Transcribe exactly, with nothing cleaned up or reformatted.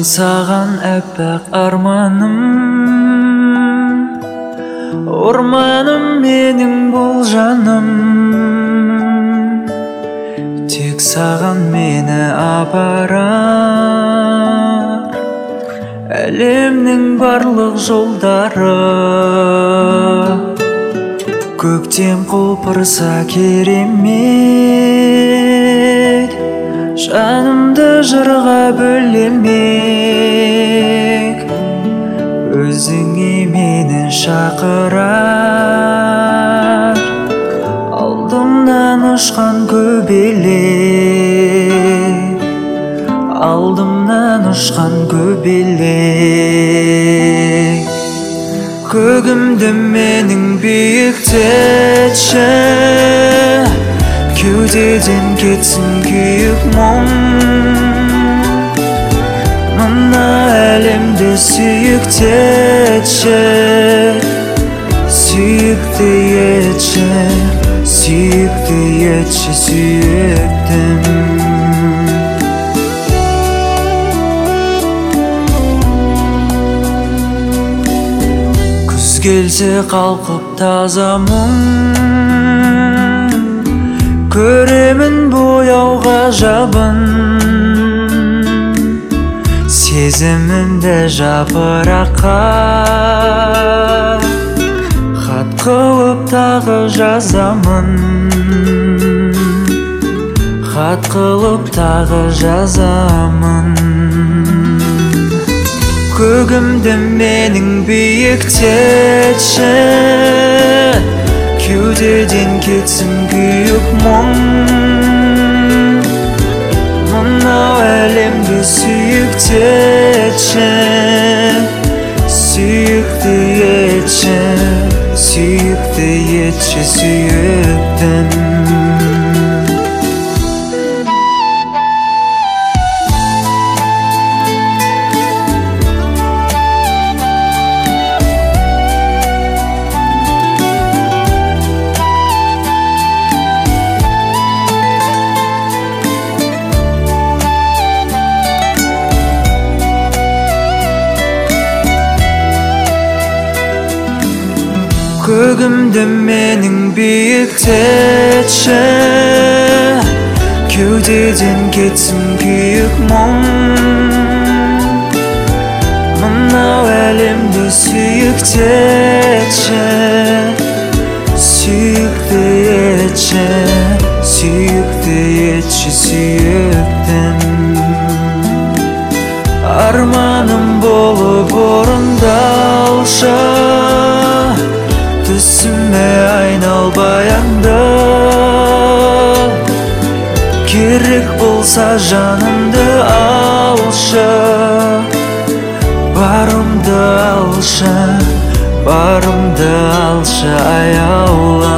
саған әппақ арманым, орманым менің бұл жаным. Тек саған мені апарар әлемнің барлық жолдары. Көктем құлпырса керемет, жанымды жырға бөлемек. Өзіңе мені шақырар алдымнан ұшқан көбелек, алдымнан ұшқан көбелек. Көгімді менің биіктетші, кеудеден кетсін күйік мұң. Мына әлемді сүйіктетші, сүйікті етші, сүйікті етші, сүйіктім. Күз келсе қалқып таза мұң, көремін бояуға жабын. Сезімімді жапыраққа хат қылып тағы жазамын, хат қылып тағы жазамын. Көгімді менің биіктетші, кеудеден кетсін күйік мұң. Мынау әлемді сүйіктетші, сүйікті етші, сүйікті етші, сүйіктім. Көгімді менің биіктетші, кеудеден кетсін күйік мұң. Мынау әлемді сүйіктетші, сүйікті етші, сүйікті етші, сүйіктім. Арманым болып орындалшы, түсіме айналбай аңды. Керек болса жанымды алшы, барымды алшы, барымды алшы аяулы.